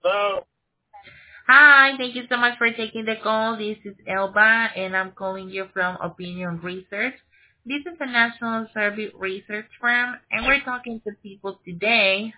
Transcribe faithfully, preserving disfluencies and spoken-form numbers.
So, Hi, thank you so much for taking the call. This is Elba, and I'm calling you from Opinion Research. This is a national survey research firm, and we're talking to people today.